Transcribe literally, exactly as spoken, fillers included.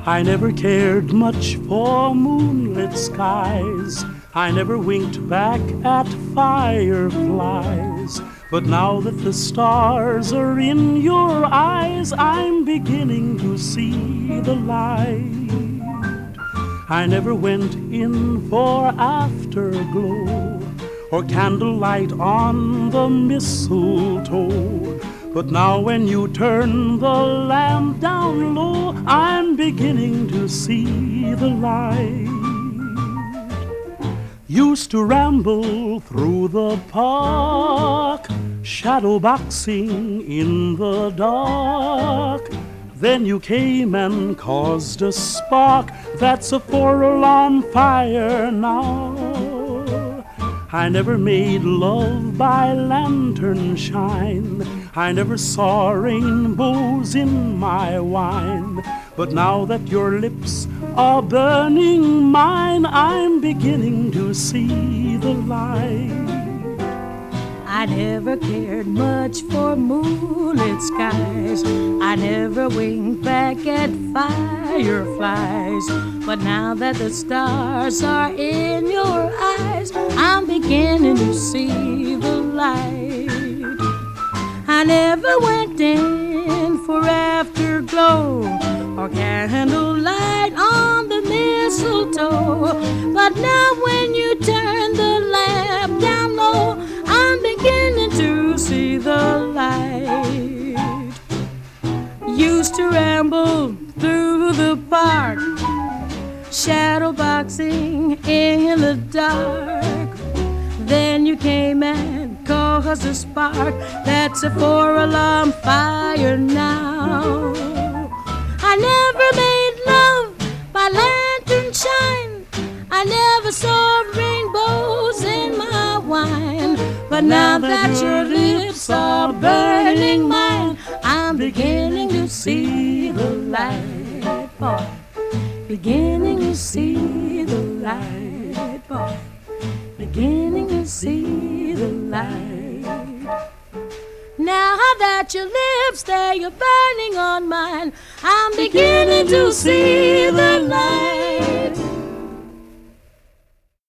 I never cared much for moonlit skies. I never winked back at fireflies. But now that the stars are in your eyes, I'm beginning to see the light. I never went in for afterglow or candlelight on the mistletoe. But now when you turn the lamp down low, I'm beginning to see the light. Used to ramble through the park, shadow boxing in the dark. Then you came and caused a spark that's a four-alarm fire now. I never made love by lantern shine. I never saw rainbows in my wine. But now that your lips are burning mine, I'm beginning to see the light. I never cared much for moonlit skies. I never winked back at fireflies. But now that the stars are in your eyes, I'm beginning to see the light. I never went in for afterglow or candlelight on the mistletoe. But now when you turn the lamp down low, I'm beginning to see the light. Used to ramble through the park, shadow boxing in the dark. Then you came and caused a spark that's a four-alarm fire now. I never made love by lantern shine. I never saw rainbows in my wine. But now that your lips are burning mine, I'm beginning to see the light, boy. Beginning to see the light, boy. Beginning to see the light. Now that your lips, they are burning on mine, I'm beginning to see the light.